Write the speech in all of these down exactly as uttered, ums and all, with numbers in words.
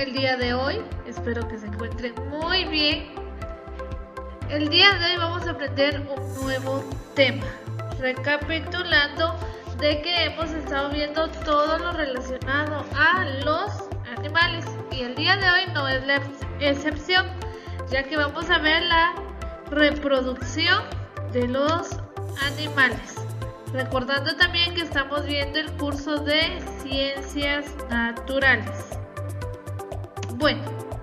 el día de hoy? Espero que se encuentren muy bien. El día de hoy vamos a aprender un nuevo tema, recapitulando de que hemos estado viendo todo lo relacionado a los animales y el día de hoy no es la excepción, ya que vamos a ver la reproducción de los animales. Recordando también que estamos viendo el curso de Ciencias Naturales. Bueno,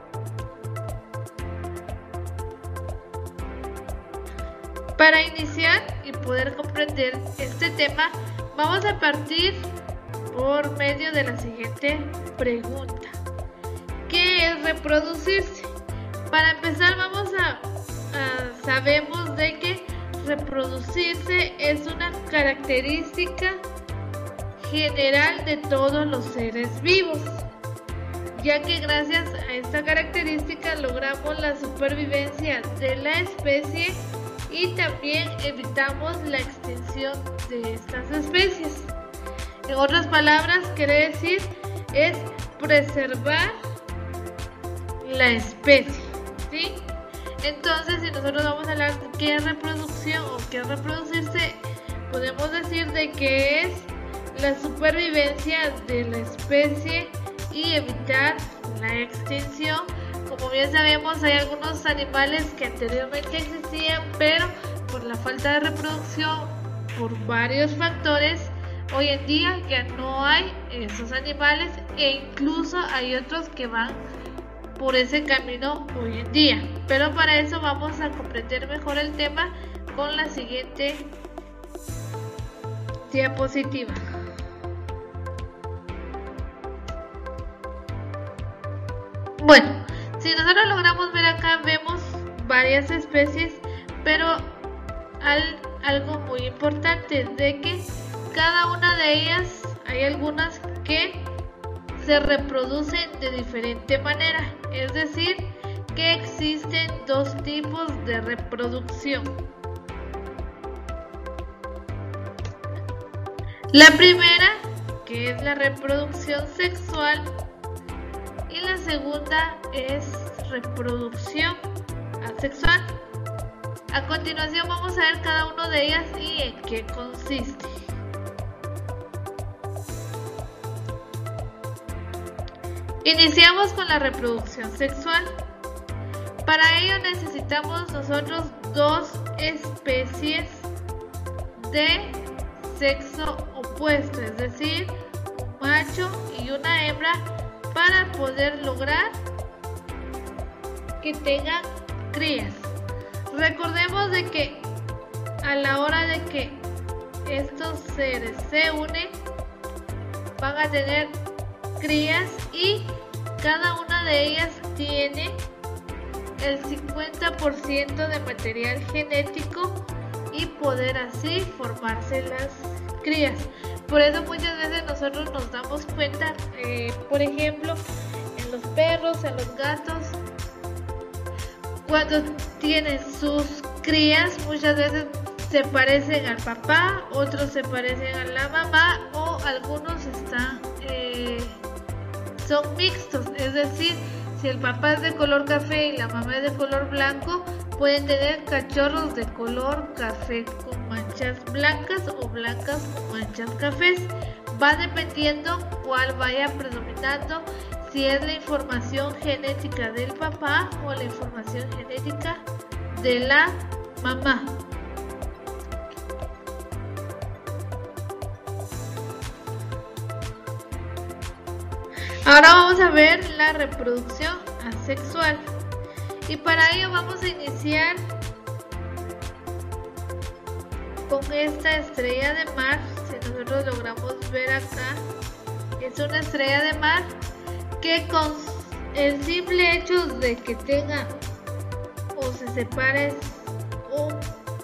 para iniciar y poder comprender este tema, vamos a partir por medio de la siguiente pregunta. ¿Qué es reproducirse? Para empezar, vamos a, a sabemos de que reproducirse es una característica general de todos los seres vivos, ya que gracias a esta característica logramos la supervivencia de la especie y también evitamos la extinción de estas especies. En otras palabras, quiere decir es preservar la especie, ¿sí? Entonces, si nosotros vamos a hablar de qué es reproducción o qué es reproducirse, podemos decir de que es la supervivencia de la especie y evitar la extinción. Como bien sabemos, hay algunos animales que anteriormente existían, pero por la falta de reproducción, por varios factores, hoy en día ya no hay esos animales e incluso hay otros que van por ese camino hoy en día. Pero para eso vamos a comprender mejor el tema con la siguiente diapositiva. Bueno, si nosotros logramos ver acá, vemos varias especies, pero al, algo muy importante de que cada una de ellas hay algunas que se reproducen de diferente manera, es decir, que existen dos tipos de reproducción. La primera, que es la reproducción sexual, y la segunda es reproducción asexual. A continuación vamos a ver cada una de ellas y en qué consiste. Iniciamos con la reproducción sexual. Para ello necesitamos nosotros dos especies de sexo opuesto, es decir, un macho y una hembra, para poder lograr que tengan crías. Recordemos de que a la hora de que estos seres se unen, van a tener crías y cada una de ellas tiene el cincuenta por ciento de material genético y poder así formarse las crías. Por eso muchas veces nosotros nos damos cuenta, eh, por ejemplo, en los perros, en los gatos, cuando tienen sus crías, muchas veces se parecen al papá, otros se parecen a la mamá o algunos están eh, son mixtos, es decir, si el papá es de color café y la mamá es de color blanco, pueden tener cachorros de color café con manchas blancas o blancas con manchas cafés. Va dependiendo cuál vaya predominando, si es la información genética del papá o la información genética de la mamá. Ahora vamos a ver la reproducción asexual y para ello vamos a iniciar con esta estrella de mar. Si nosotros logramos ver acá, es una estrella de mar que con el simple hecho de que tenga o se separe un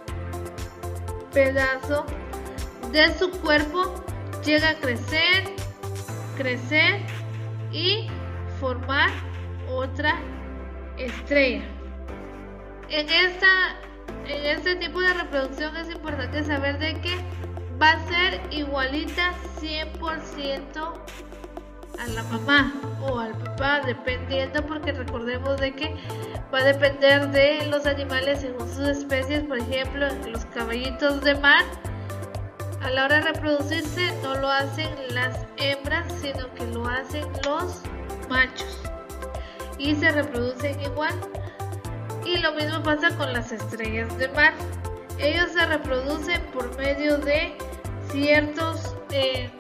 pedazo de su cuerpo, llega a crecer, crecer y formar otra estrella. En esta en este tipo de reproducción es importante saber de que va a ser igualita cien por ciento a la mamá o al papá, dependiendo, porque recordemos de que va a depender de los animales según sus especies. Por ejemplo, los caballitos de mar, a la hora de reproducirse no lo hacen las hembras, sino que lo hacen los machos y se reproducen igual. Y lo mismo pasa con las estrellas de mar. Ellos se reproducen por medio de ciertos eh,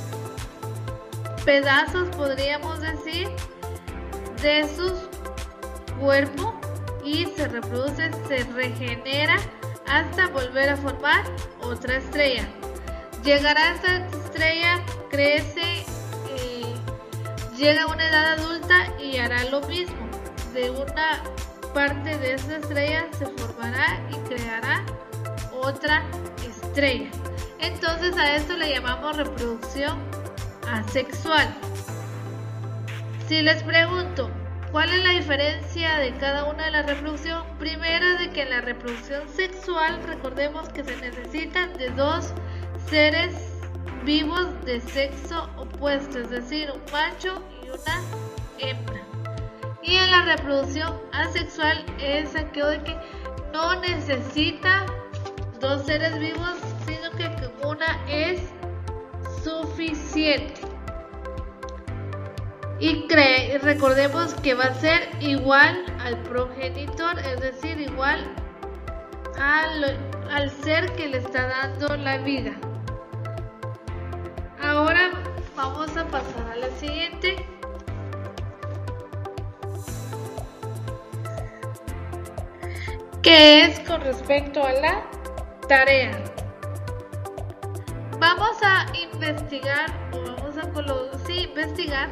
pedazos, podríamos decir, de su cuerpo, y se reproduce, se regenera hasta volver a formar otra estrella. Llegará esta estrella, crece, eh, llega a una edad adulta y hará lo mismo. De una parte de esa estrella se formará y creará otra estrella. Entonces a esto le llamamos reproducción asexual. Si les pregunto, ¿cuál es la diferencia de cada una de la reproducción? Primera, de que en la reproducción sexual, recordemos que se necesitan de dos seres vivos de sexo opuesto, es decir, un macho y una hembra. Y en la reproducción asexual es aquello de que no necesita dos seres vivos, sino que con una es suficiente. Y cree, recordemos que va a ser igual al progenitor, es decir, igual al, al ser que le está dando la vida. Ahora vamos a pasar a la siguiente. Que es con respecto a la tarea. Vamos a investigar, o vamos a colo- sí, investigar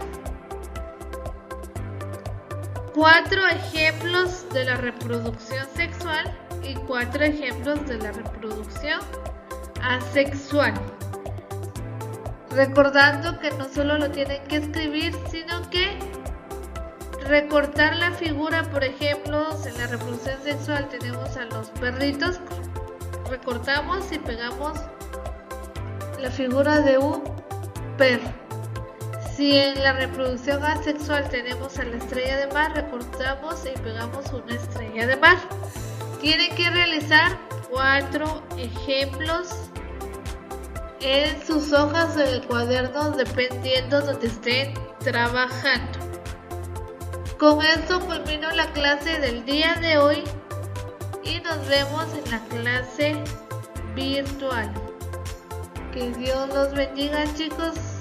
cuatro ejemplos de la reproducción sexual y cuatro ejemplos de la reproducción asexual. Recordando que no solo lo tienen que escribir, sino que recortar la figura. Por ejemplo, en la reproducción sexual tenemos a los perritos, recortamos y pegamos la figura de un perro. Si en la reproducción asexual tenemos a la estrella de mar, recortamos y pegamos una estrella de mar. Tienen que realizar cuatro ejemplos en sus hojas del cuaderno, dependiendo donde estén trabajando. Con esto culmino la clase del día de hoy y nos vemos en la clase virtual. Que Dios los bendiga, chicos.